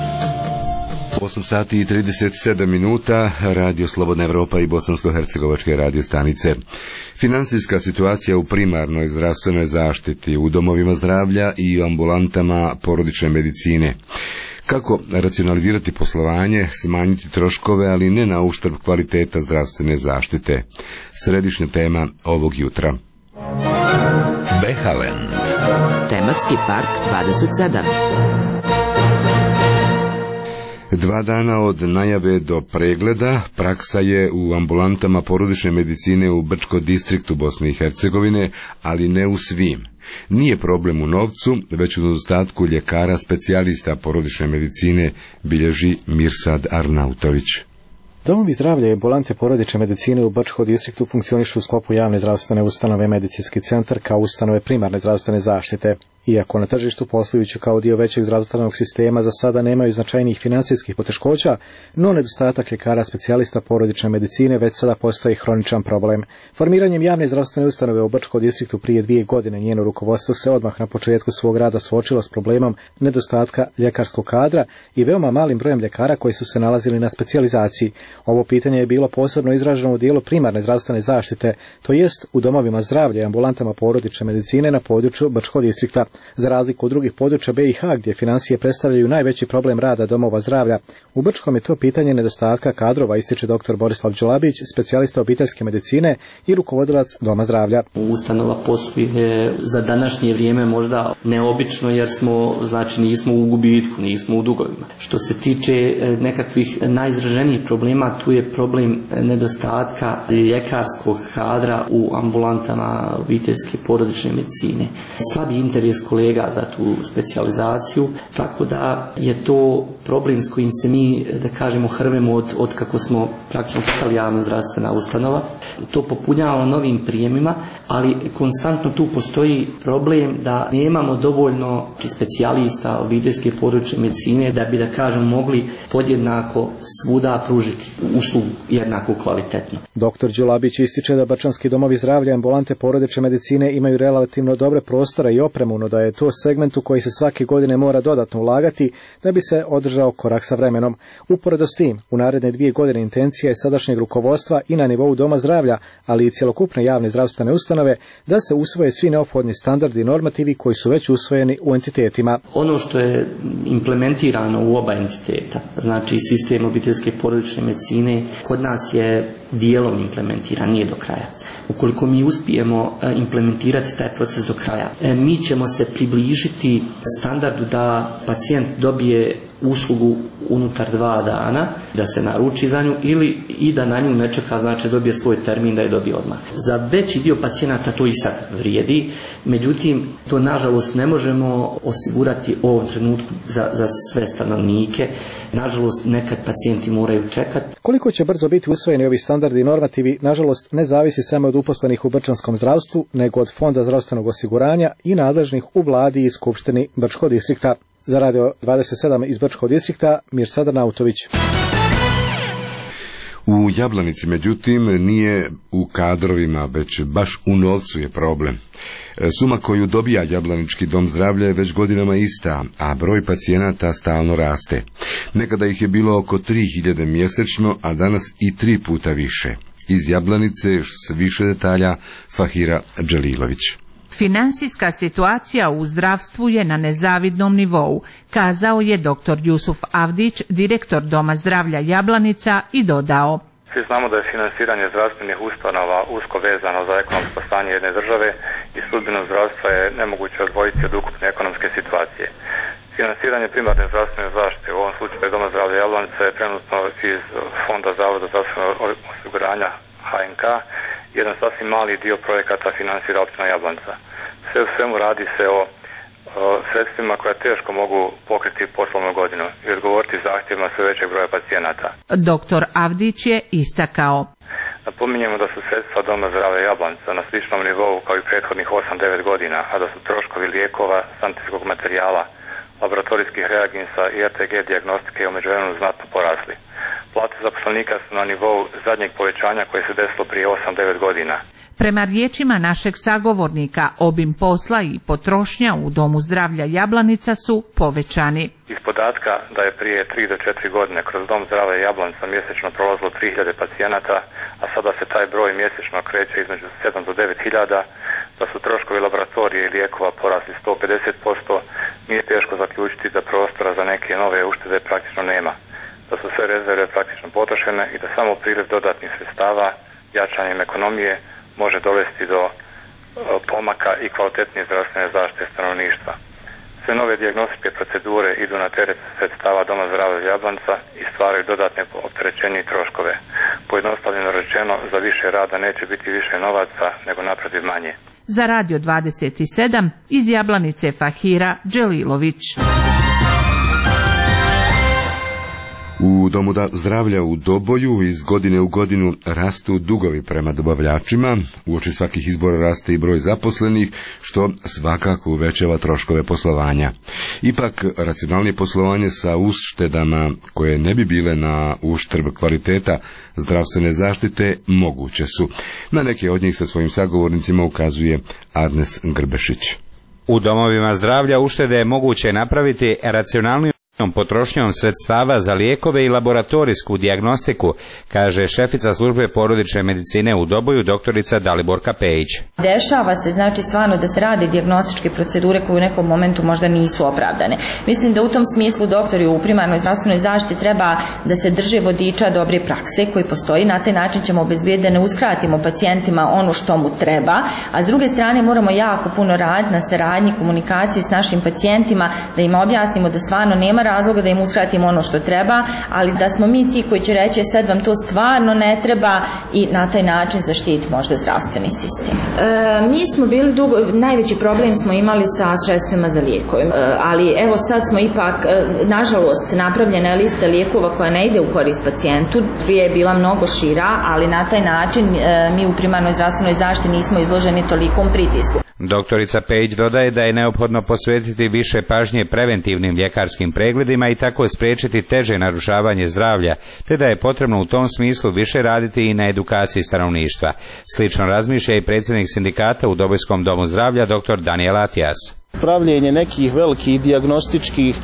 8 sati i 37 minuta, Radio Slobodna Evropa i Bosansko-hercegovačke radio stanice. Financijska situacija u primarnoj zdravstvenoj zaštiti, u domovima zdravlja i u ambulantama porodične medicine. Kako racionalizirati poslovanje, smanjiti troškove, ali ne na uštrb kvaliteta zdravstvene zaštite. Središnja tema ovog jutra. Behalend. Tematski park 27. 2 dana od najave do pregleda praksa je u ambulantama porodične medicine u Brčko distriktu Bosne i Hercegovine, ali ne u svim. Nije problem u novcu, već u nedostatku ljekara specijalista porodične medicine, bilježi Mirsad Arnautović. Domovi zdravlja i ambulante porodične medicine u Brčko distriktu funkcionišu u sklopu javne zdravstvene ustanove Medicinski centar kao ustanove primarne zdravstvene zaštite. Iako na tržištu poslujući kao dio većeg zdravstvenog sistema za sada nemaju značajnijih financijskih poteškoća, no nedostatak ljekara specijalista porodične medicine već sada postaje hroničan problem. Formiranjem javne zdravstvene ustanove u Brčkom distriktu prije 2 godine njeno rukovodstvo se odmah na početku svog rada suočilo s problemom nedostatka ljekarskog kadra i veoma malim brojem ljekara koji su se nalazili na specijalizaciji. Ovo pitanje je bilo posebno izraženo u dijelu primarne zdravstvene zaštite, to jest u domovima zdravlja i ambulantama porodične medicine na području Brčkog distrikta. Za razliku od drugih područja BiH gdje financije predstavljaju najveći problem rada domova zdravlja, u Brčkom je to pitanje nedostatka kadrova, ističe dr. Borislav Đolabić, specijalista obiteljske medicine i rukovodilac doma zdravlja. Ustanova posluje za današnje vrijeme možda neobično jer nismo u gubitku, nismo u dugovima. Što se tiče nekakvih najizraženijih problema, tu je problem nedostatka ljekarskog kadra u ambulantama obiteljske porodične medicine. Slabi interes kolega za tu specijalizaciju, tako da je to problem s kojim se mi, da kažemo, hrvemo od kako smo praktično postali javna zdravstvena ustanova. To popunjavamo novim prijemima, ali konstantno tu postoji problem da nemamo dovoljno specijalista obiteljske područne medicine da bi, da kažemo, mogli podjednako svuda pružiti uslugu jednako kvalitetno. Dr. Đolabić ističe da brčanski domovi zdravlja i ambulante porodične medicine imaju relativno dobre prostore i opremu, no da je to segment u koji se svake godine mora dodatno ulagati da bi se održao korak sa vremenom. Uporedo s tim, u naredne 2 godine intencija je sadašnjeg rukovodstva i na nivou doma zdravlja, ali i cjelokupne javne zdravstvene ustanove, da se usvoje svi neophodni standardi i normativi koji su već usvojeni u entitetima. Ono što je implementirano u oba entiteta, znači sistem obiteljske porodične medicine, kod nas je dijelom implementiran, nije do kraja. Ukoliko mi uspijemo implementirati taj proces do kraja, mi ćemo se približiti standardu da pacijent dobije uslugu unutar 2 dana, da se naruči za nju ili i da na nju ne čeka, znači dobije svoj termin da je dobije odmah. Za veći dio pacijenata to i sad vrijedi, međutim to nažalost ne možemo osigurati u ovom trenutku za sve stanovnike. Nažalost nekad pacijenti moraju čekati. Koliko će brzo biti usvojeni ovi standardi i normativi, nažalost ne zavisi samo od uposlenih u brčanskom zdravstvu, nego od Fonda zdravstvenog osiguranja i nadležnih u vladi i skupštini Brčkog distrikta. Za Radio 27 iz Brčkog distrikta, Mirsada Nautović. U Jablanici, međutim, nije u kadrovima, već baš u novcu je problem. Suma koju dobija Jablanički dom zdravlja je već godinama ista, a broj pacijenata stalno raste. Nekada ih je bilo oko 3000 mjesečno, a danas i 3 puta više. Iz Jablanice s više detalja Fahira Đelilović. Finansijska situacija u zdravstvu je na nezavidnom nivou, kazao je dr. Jusuf Avdić, direktor Doma zdravlja Jablanica, i dodao: Svi znamo da je finansiranje zdravstvenih ustanova usko vezano za ekonomsko stanje jedne države i sudbinu zdravstva je nemoguće odvojiti od ukupne ekonomske situacije. Finansiranje primarne zdravstvene zaštite, u ovom slučaju Doma zdravlja Jablanica, je trenutno iz Fonda zavoda zdravstvenog osiguranja HNK. Jedan sasvim mali dio projekata finansira općina Jablanca. Sve u svemu radi se o sredstvima koja teško mogu pokriti poslovnu godinu i odgovoriti zahtjevima sve većeg broja pacijenata. Dr. Avdić je istakao: Napominjemo da su sredstva Doma zdravlja Jablanca na sličnom nivou kao i prethodnih 8-9 godina, a da su troškovi lijekova, sanitetskog materijala, laboratorijskih reagensa i RTG dijagnostike u međuvremenu znatno porasli. Plate zaposlenika su na nivou zadnjeg povećanja koje se desilo prije 8-9 godina. Prema riječima našeg sagovornika, obim posla i potrošnja u Domu zdravlja Jablanica su povećani. Iz podatka da je prije 3 do 4 godine kroz Dom zdravlja Jablanica mjesečno prolazilo 3000 pacijenata, a sada se taj broj mjesečno kreće između 7 do 9000, da su troškovi laboratorije i lijekova porasli 150%, nije teško zaključiti da prostora za neke nove uštede praktično nema, da su sve rezerve praktično potrošene i da samo priljev dodatnih sredstava jačanjem ekonomije može dovesti do pomaka i kvalitetnije zdravstvene zaštite stanovništva. Sve nove dijagnostičke procedure idu na teret sredstava Doma zdravlja Jablanca i stvaraju dodatne opterećenje i troškove. Pojednostavljeno rečeno, za više rada neće biti više novaca, nego naprotiv manje. Za Radio 27 iz Jablanice Fahira Đelilović. U Domu zdravlja u Doboju iz godine u godinu rastu dugovi prema dobavljačima, uoči svakih izbora raste i broj zaposlenih, što svakako uvećava troškove poslovanja. Ipak, racionalnije poslovanje sa uštedama koje ne bi bile na uštrb kvaliteta zdravstvene zaštite moguće su. Na neke od njih sa svojim sagovornicima ukazuje Arnes Grbešić. U domovima zdravlja uštede je moguće napraviti racionalniju potrošnjom sredstava za lijekove i laboratorijsku dijagnostiku, kaže šefica službe porodične medicine u Doboju, doktorica Daliborka Pejić. Dešava se znači stvarno da se rade dijagnostičke procedure koje u nekom momentu možda nisu opravdane. Mislim da u tom smislu doktori u primarnoj zdravstvenoj zaštiti treba da se drže vodiča dobre prakse koji postoji. Na taj način ćemo obezbijediti da ne uskratimo pacijentima ono što mu treba, a s druge strane moramo jako puno raditi na saradnji, komunikaciji s našim pacijentima, da im objasnimo da stvarno nema razloga da im uskratimo ono što treba, ali da smo mi ti koji će reći sad vam to stvarno ne treba i na taj način zaštiti možda zdravstveni sistem. Mi smo bili dugo, najveći problem smo imali sa sredstvima za lijekove, ali evo sad smo ipak, nažalost, napravljena je lista lijekova koja ne ide u korist pacijentu, prije je bila mnogo šira, ali na taj način mi u primarnoj zdravstvenoj zaštiti nismo izloženi tolikom pritisku. Doktorica Pejić dodaje da je neophodno posvetiti više pažnje preventivnim ljekarskim pregledima i tako spriječiti teže narušavanje zdravlja, te da je potrebno u tom smislu više raditi i na edukaciji stanovništva. Slično razmišlja i predsjednik sindikata u Dobojskom domu zdravlja dr. Daniel Atijas. Pravljenje nekih velikih dijagnostičkih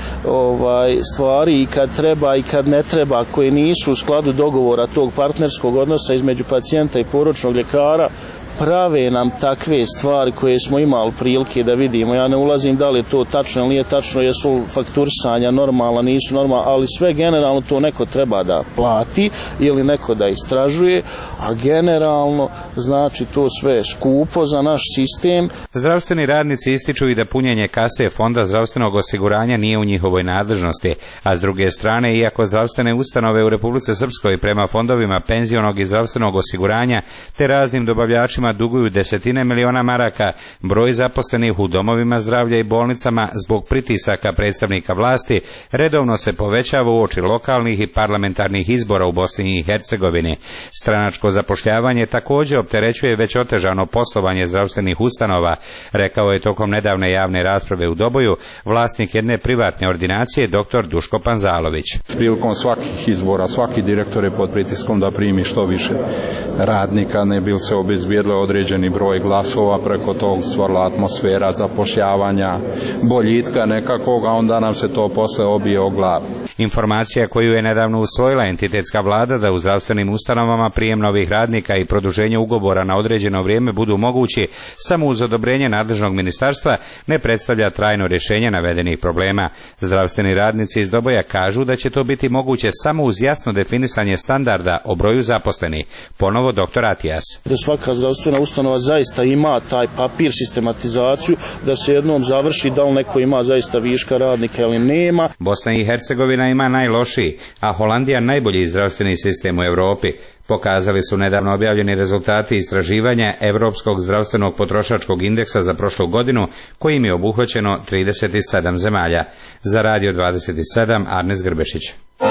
stvari i kad treba i kad ne treba, koje nisu u skladu dogovora tog partnerskog odnosa između pacijenta i porodičnog ljekara, prave nam takve stvari koje smo imali prilike da vidimo. Ja ne ulazim da li je to tačno ili nije tačno, jesu fakturisanja normalna, nisu normalna, ali sve generalno to neko treba da plati ili neko da istražuje, a generalno znači to sve skupo za naš sistem. Zdravstveni radnici ističu i da punjenje kase Fonda zdravstvenog osiguranja nije u njihovoj nadležnosti, a s druge strane, iako zdravstvene ustanove u Republici Srpskoj prema fondovima penzionog i zdravstvenog osiguranja te raznim dobavljačima duguju desetine miliona maraka, broj zaposlenih u domovima zdravlja i bolnicama zbog pritisaka predstavnika vlasti redovno se povećava uoči lokalnih i parlamentarnih izbora u Bosni i Hercegovini. Stranačko zapošljavanje također opterećuje već otežano poslovanje zdravstvenih ustanova, rekao je tokom nedavne javne rasprave u Doboju vlasnik jedne privatne ordinacije dr. Duško Panzalović. Prilikom svakih izbora svaki direktor je pod pritiskom da primi što više radnika, ne bi se obezbijedilo određeni broj glasova, preko tog stvorila atmosfera zapošljavanja, boljitka nekakvog, a onda nam se to posle obije o glavu. Informacija koju je nedavno usvojila entitetska vlada da u zdravstvenim ustanovama prijem novih radnika i produženje ugovora na određeno vrijeme budu mogući samo uz odobrenje nadležnog ministarstva ne predstavlja trajno rješenje navedenih problema. Zdravstveni radnici iz Doboja kažu da će to biti moguće samo uz jasno definisanje standarda o broju zaposlenih. Ponovo dr. Atijas. Da svaka zdravstvena ustanova zaista ima taj papir, sistematizaciju, da se jednom završi da li neko ima zaista viška radnika ili nema. Bosna i Hercegovina ima najlošiji, a Holandija najbolji zdravstveni sistem u Europi. Pokazali su nedavno objavljeni rezultati istraživanja Europskog zdravstvenog potrošačkog indeksa za prošlu godinu, kojim je obuhvaćeno 37 zemalja. Za Radio 27, Arnes Grbešić.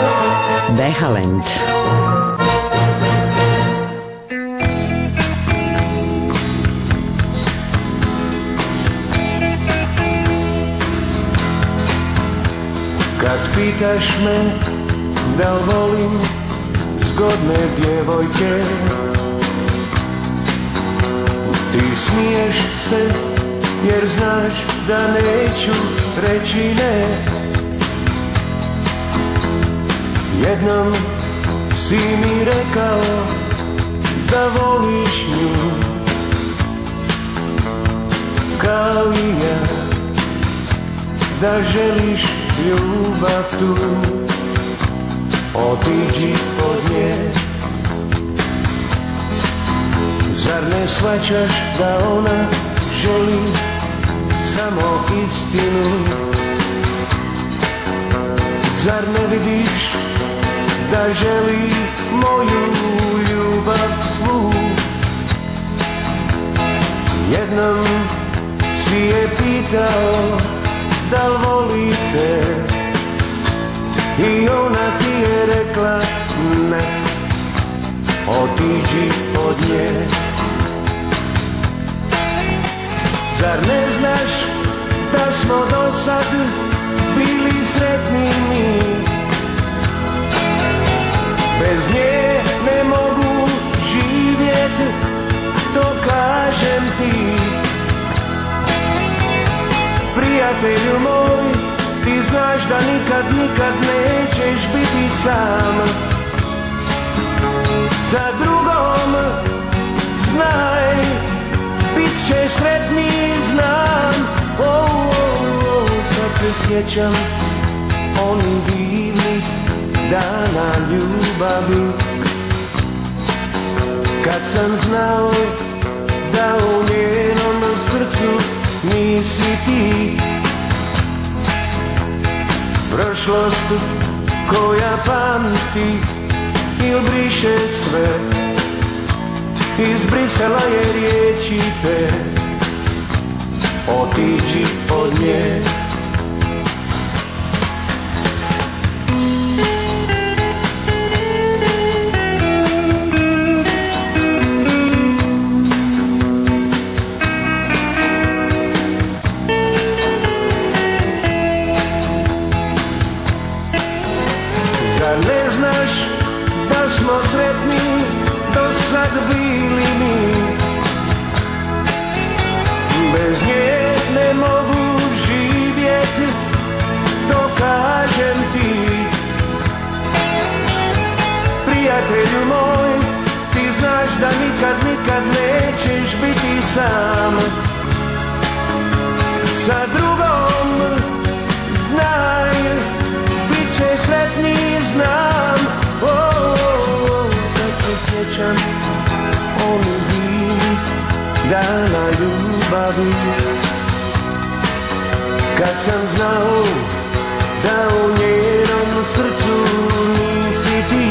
Behalend. Kad pitaš me da li volim zgodne djevojke, ti smiješ se jer znaš da neću reći ne. Jednom si mi rekao da voliš nju kao i ja, da želiš ljubav tu, otiđi od nje. Zar ne shvaćaš da ona želi samo istinu? Zar ne vidiš da želi moju ljubav svu? Jednom si je pitao da li volite, i ona ti je rekla ne, otiđi od nje. Zar ne znaš da smo do sad bili sretni mi? Bez nje ne mogu živjeti, to kažem ti. Prijatelju moj, ti znaš da nikad nećeš biti sam. Sa drugom, znaj, bit ćeš sretniji, znam. Sad se sjećam onih divnih dana ljubavi, kad sam znao da u njenom srcu nisi ti. Prošlost koja pamti il briše sve, izbrisala je riječi te, otiđi od nje. Zar ne znaš da smo sretni do sad bili mi? Bez nje ne mogu živjeti, to kažem ti. Prijatelju moj, ti znaš da nikad nećeš biti sam. Sa drugom, znaj, bit će sretniji, znam. Sad se sjećam onih divnih dana ljubavi, kad sam znao da u njenom srcu nisi ti.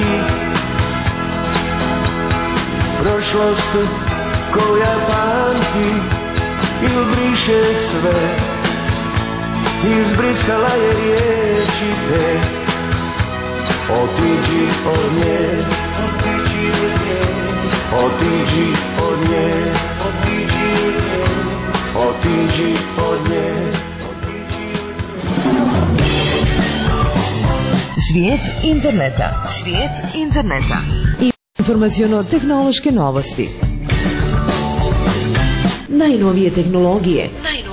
Prošlost koja pamti il briše sve, izbrisala je riječi te, otiđi od nje, otiđi od nje, otiđi od nje, otiđi od nje. Svijet interneta. Svijet interneta. I informaciono-tehnološke novosti. Najnovije tehnologije.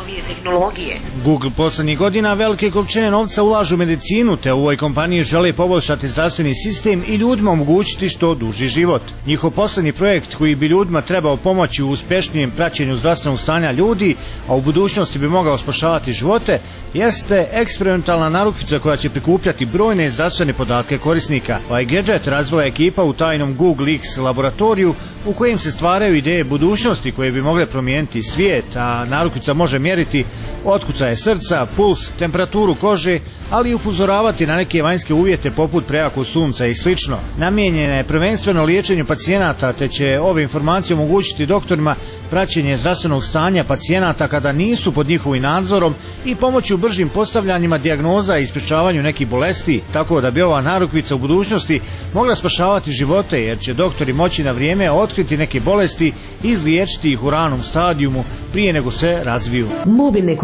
Google poslednjih godina velike količine novca ulažu u medicinu, te u ovoj kompaniji žele poboljšati zdravstveni sistem i ljudima omogućiti što duži život. Njihov poslednji projekt koji bi ljudima trebao pomoći u uspešnijem praćenju zdravstvenog stanja ljudi, a u budućnosti bi mogao spašavati živote, jeste eksperimentalna narukvica koja će prikupljati brojne zdravstvene podatke korisnika. Ovaj gadget razvila ekipa u tajnom Google X laboratoriju u kojem se stvaraju ideje budućnosti koje bi mogle promijeniti svijet, a narukvica može mjeriti otkucaje srca, puls, temperaturu kože, ali i upozoravati na neke vanjske uvjete poput prejakog sunca i slično. Namijenjena je prvenstveno liječenju pacijenata, te će ove informacije omogućiti doktorima praćenje zdravstvenog stanja pacijenata kada nisu pod njihovim nadzorom i pomoći u bržim postavljanjima dijagnoza i sprječavanju nekih bolesti, tako da bi ova narukvica u budućnosti mogla spašavati živote, jer će doktori moći na vrijeme otkriti neke bolesti i izliječiti ih u ranom stadijumu prije nego se razviju. Mobilne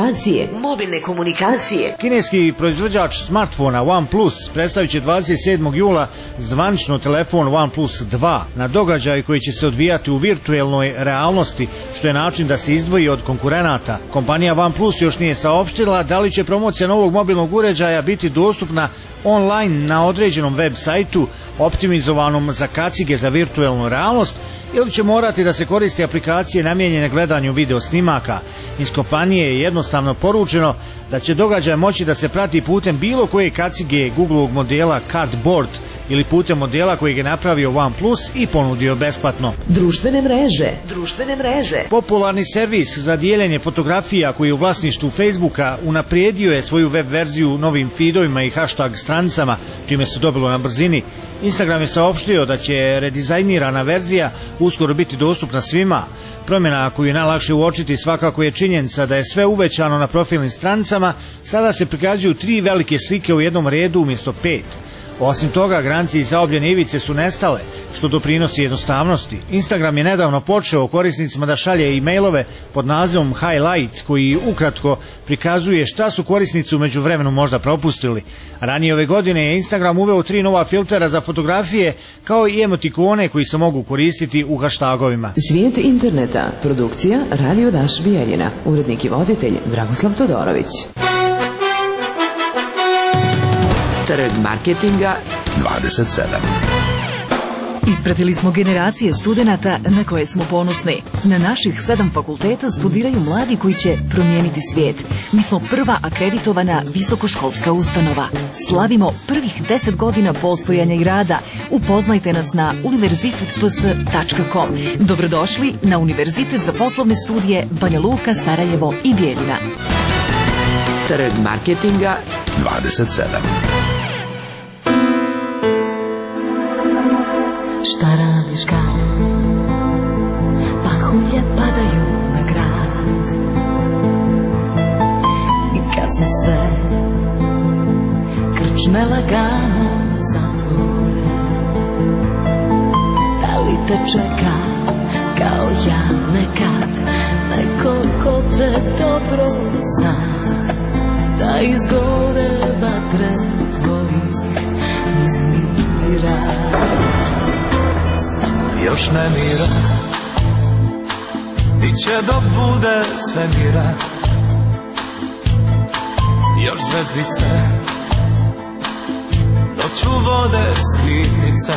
komunikacije. Kineski proizvođač smartfona OnePlus predstavit će 27. jula zvanično telefon OnePlus 2 na događaj koji će se odvijati u virtuelnoj realnosti, što je način da se izdvoji od konkurenata. Kompanija OnePlus još nije saopštila da li će promocija novog mobilnog uređaja biti dostupna online na određenom web sajtu optimizovanom za kacige za virtuelnu realnost, ili će morati da se koristi aplikacije namijenjene gledanju video snimaka. Iz kompanije je jednostavno poručeno da će događaj moći da se prati putem bilo koje kacige Googleovog modela Cardboard ili putem modela kojeg je napravio OnePlus i ponudio besplatno. Društvene mreže. Popularni servis za dijeljenje fotografija koji je u vlasništvu Facebooka unaprijedio je svoju web verziju novim feedovima i hashtag stranicama, čime se dobilo na brzini. Instagram je saopštio da će redizajnirana verzija uskoro biti dostupna svima. Promjena koju je najlakše uočiti svakako je činjenica da je sve uvećano na profilnim stranicama, sada se prikazuju 3 velike slike u jednom redu umjesto 5. Osim toga, granice i zaobljene ivice su nestale, što doprinosi jednostavnosti. Instagram je nedavno počeo korisnicima da šalje e-mailove pod nazivom Highlight, koji ukratko prikazuje šta su korisnici u međuvremenu možda propustili. Ranije ove godine je Instagram uveo 3 nova filtera za fotografije, kao i emotikone koji se mogu koristiti u hashtagovima. Svijet interneta, produkcija Radio Daš Bijeljina, urednik i voditelj Dragoslav Todorović. Trg marketinga 27. Ispratili smo generacije studenata na koje smo ponosni. Na naših 7 fakulteta studiraju mladi koji će promijeniti svijet. Mi smo prva akreditovana visokoškolska ustanova. Slavimo prvih 10 godina postojanja i rada. Upoznajte nas na univerzitetps.com. Dobrodošli na Univerzitet za poslovne studije Banja Luka, Sarajevo i Bijeljina. Trg marketinga 27. Šta radiš kad pahulje padaju na grad i kad se sve krčme lagano zatvore? Da li te čeka kao ja nekad neko ko te dobro zna, da izgore vatre tvojih nemira? Još ne mira, biće dok bude sve mira. Još zvezdice, noću vode skitnice.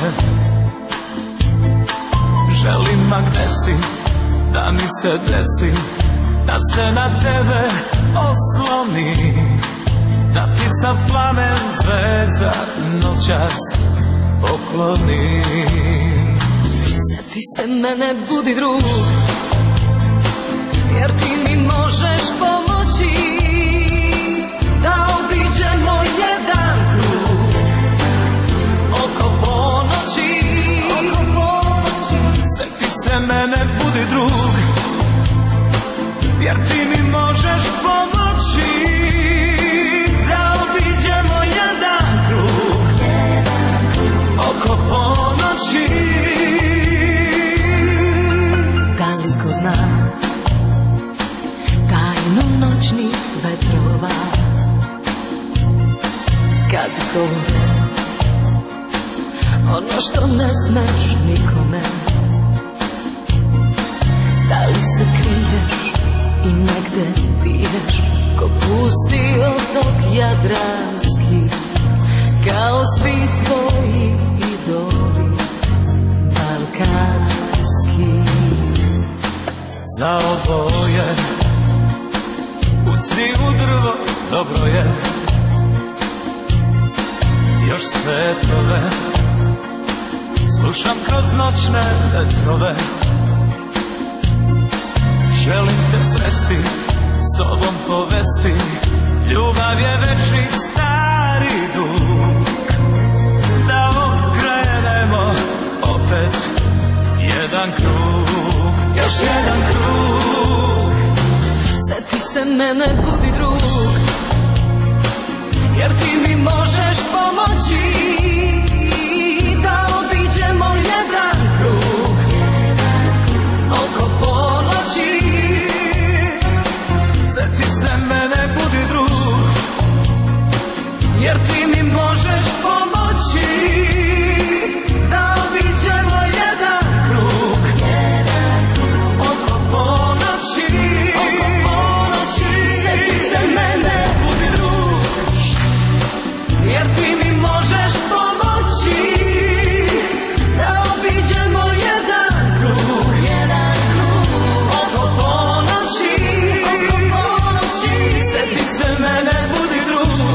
Želim ma gde si, da mi se desi, da se na tebe oslonim, da ti sa plamen zvezda noćas poklonim. Ti se mene, budi drug, jer ti mi možeš pomoći da obiđemo jedan krug oko ponoći. Sjeti se mene, budi drug, jer ti mi možeš pomoći da obiđemo jedan krug oko ponoći. Ko zna tajnu noćnih vetrova, kad govore ono što ne smeš nikome? Da li se kriješ i negde piješ ko pusti otok jadranski, kao svi tvoji idoli balkanski? Za oboje pucni u drvo, dobro je. Još svetove slušam kroz noćne vetrove. Želim te sresti, sobom povesti. Ljubav je večni stari dug. Da okrenemo opet jedan krug. Još jedan krug. Sjeti se mene, budi drug, jer ti mi možeš pomoći da obiđemo jedan krug oko ponoći. Sjeti se mene, budi drug, jer ti mi možeš pomoći da obiđemo jedan krug oko ponoći. Sjeti se mene, budi drug, jer ti mi možeš pomoći da obiđemo jedan krug oko ponoći. Sjeti se mene, budi drug,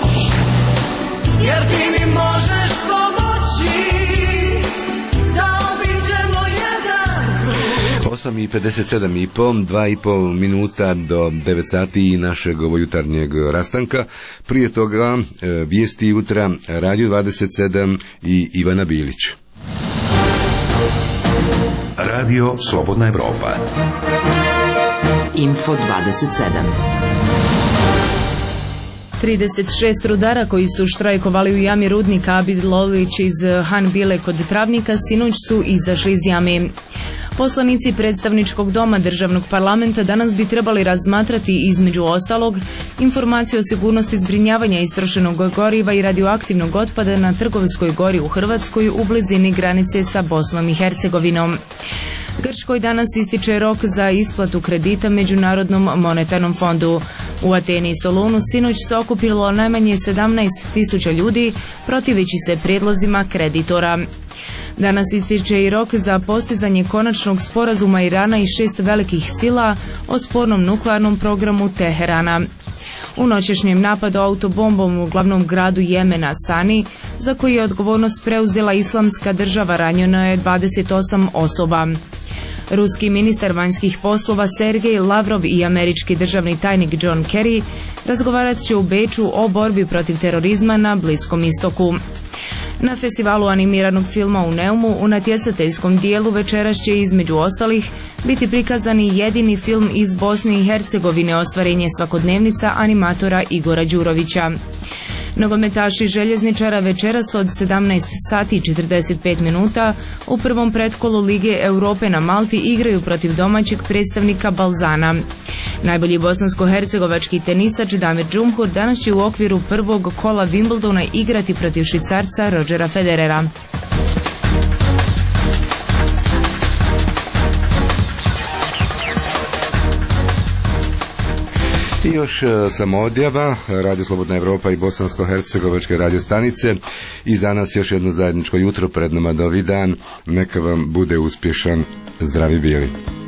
jer ti mi možeš pomoći da obiđemo jedan krug. 8:57 2,5 minuta do 9 sati našeg jutarnjeg rastanka. Prije toga vijesti jutra, Radio 27 i Ivana Bilić. Radio Slobodna Evropa. Info 27. 36 rudara koji su štrajkovali u jami rudnika Abid Lolić iz Hanbile kod Travnika sinoć su izašli iz jame. Poslanici predstavničkog doma državnog parlamenta danas bi trebali razmatrati između ostalog informaciju o sigurnosti zbrinjavanja istrošenog goriva i radioaktivnog otpada na Trgovskoj gori u Hrvatskoj u blizini granice sa Bosnom i Hercegovinom. Grčkoj danas ističe rok za isplatu kredita Međunarodnom monetarnom fondu. U Ateni i Solunu sinoć se okupilo najmanje 17.000 ljudi protiveći se prijedlozima kreditora. Danas ističe i rok za postizanje konačnog sporazuma Irana i 6 velikih sila o spornom nuklearnom programu Teherana. U noćešnjem napadu autobombom u glavnom gradu Jemena Sani, za koji je odgovornost preuzela Islamska država, ranjeno je 28 osoba. Ruski ministar vanjskih poslova Sergej Lavrov i američki državni tajnik John Kerry razgovarat će u Beču o borbi protiv terorizma na Bliskom istoku. Na festivalu animiranog filma u Neumu u natjecateljskom dijelu večeras će između ostalih biti prikazani jedini film iz Bosne i Hercegovine, ostvarenje svakodnevnica animatora Igora Đurovića. Nogometaši Željezničara večeras od 17 sati i 45 minuta u prvom pretkolu Lige Europe na Malti igraju protiv domaćeg predstavnika Balzana. Najbolji bosansko-hercegovački tenisač Damir Džumhur danas će u okviru prvog kola Wimbledona igrati protiv Švicarca Rodgera Federera. I još samo odjava, Radio Slobodna Evropa i Bosansko-hercegovačke radio stanice i za nas još jedno zajedničko jutro, pred nama novi dan, neka vam bude uspješan, zdravi bili.